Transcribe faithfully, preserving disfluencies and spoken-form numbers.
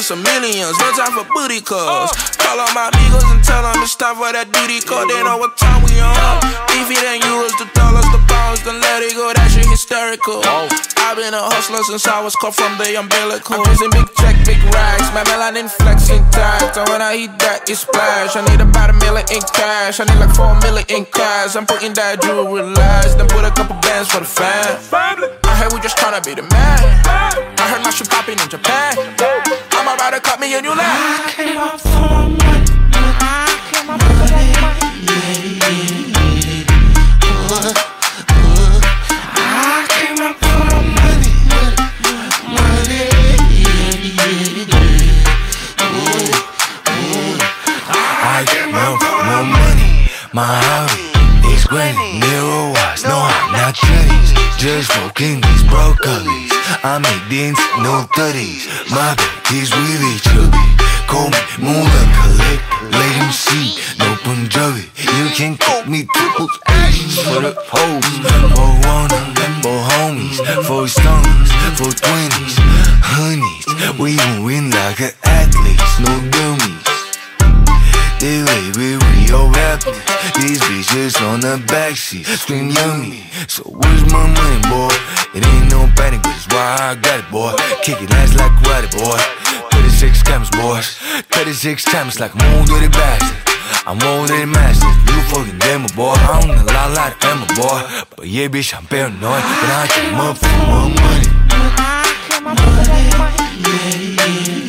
us some millions. No time for booty calls. Call all my amigos and tell them it's time for that duty call. They know what time we on. If it ain't you, it's the dollars, the pounds, then let it go. That shit hysterical. I've been a hustler since I was cut from the umbilical. I'm chasing big check, big racks. My melanin flexing tight. And when I eat that, it splash. I need about a million in cash. I need like four million in cash. I'm putting that jewelry last. Then put a couple bands for the fam. I heard we just tryna be the man. I heard my shit popping in Japan. I'm about to cut me a new line. I came up for my money. I came up for my money. Yeah, yeah, yeah. Uh, uh, I came up for my money. Money. Yeah, yeah, yeah. Uh, uh, I came up for my money. My hobby is granny. Mirror watch, no, I'm not Chinese. Just smoking these broccolis. I make dents, no thirties. My back is really chubby. Call me Moolah Collect. Let him see, no Punjabi. You can call me triple H for the pose. For one of them, for homies. For stones, for twenties. Honeys, we gon' win like an athletes, no dummies. The way we real rapping, these bitches on the backseat scream yummy. So where's my money, boy? It ain't no panic, but it's why I got it, boy. Kick it ass like karate, boy. thirty-six times, boys. thirty-six times like I'm on dirty bastard. I'm on dirty master. You fucking demo, boy. I don't know a lot like Emma, boy. But yeah, bitch, I'm paranoid. But I came up for my money. I came up for my money. Yeah, yeah.